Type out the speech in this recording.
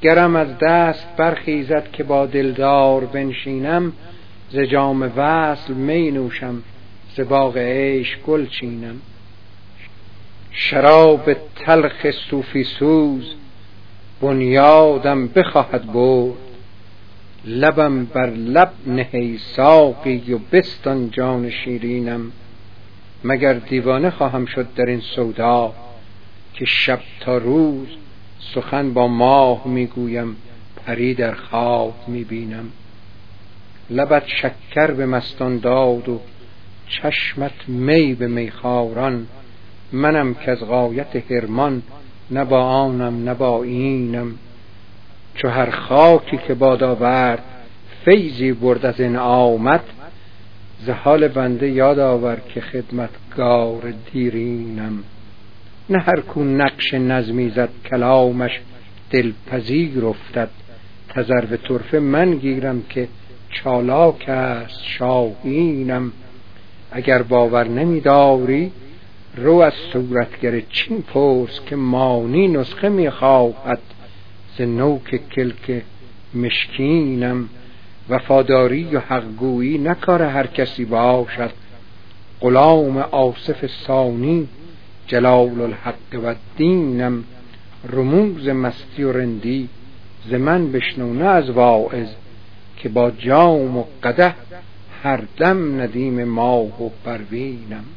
گرم از دست برخیزد که با دلدار بنشینم، ز جام وصل می نوشم، ز باغ عیش گل چینم. شراب تلخ صوفی سوز بنیادم بخواهد برد، لبم بر لب نه ای ساقی و بستان جان شیرینم. مگر دیوانه خواهم شد در این سودا که شب تا روز سخن با ماه میگویم، پری در خواب میبینم. لبت شکر به مستان داد و چشمت می به میخواران، منم که از غایت حرمان نه با آنم نه با اینم. چو هر خاکی که باد آورد فیضی برد از انعامت، ز حال بنده یاد آور که خدمتگار دیرینم. نه هر کو نقش نظمی زد کلامش دلپذیر افتد، تذرو طرفه من گیرم که چالاک است شاهینم. اگر باور نمی داری رو از صورتگر چین پرس، که مانی نسخه می خواهد ز نوک کلک مشکینم. وفاداری و حق گویی نه کار هر کسی باشد، غلام آصف ثانی جلال الحق و الدینم. رموز مستی و رندی ز من بشنو نه از واعظ، که با جام و قدح هر دم ندیم ماه و پروینم.